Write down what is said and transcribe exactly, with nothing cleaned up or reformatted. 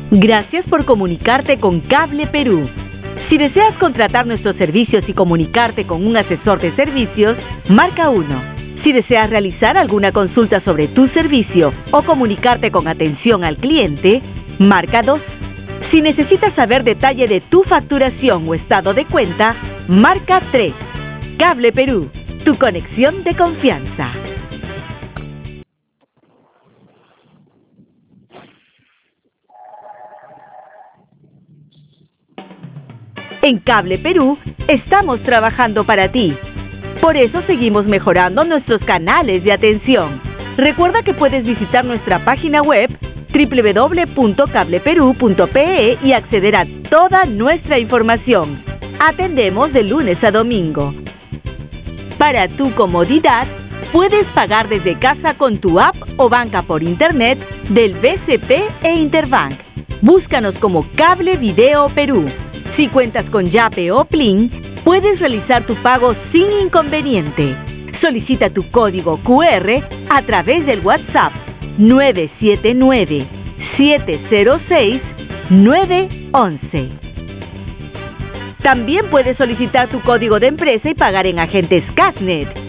Gracias por comunicarte con Cable Perú. Si deseas contratar nuestros servicios y comunicarte con un asesor de servicios, marca uno. Si deseas realizar alguna consulta sobre tu servicio o comunicarte con atención al cliente, marca dos. Si necesitas saber detalle de tu facturación o estado de cuenta, marca tres. Cable Perú, tu conexión de confianza. En Cable Perú estamos trabajando para ti. Por eso seguimos mejorando nuestros canales de atención. Recuerda que puedes visitar nuestra página web doble u doble u doble u punto cable perú punto pe e y acceder a toda nuestra información. Atendemos de lunes a domingo. Para tu comodidad, puedes pagar desde casa con tu app o banca por internet del B C P e Interbank. Búscanos como Cable Video Perú. Si cuentas con Yape o Plin, puedes realizar tu pago sin inconveniente. Solicita tu código cu erre a través del WhatsApp nueve siete nueve, siete cero seis, nueve once. También puedes solicitar tu código de empresa y pagar en agentes Casnet.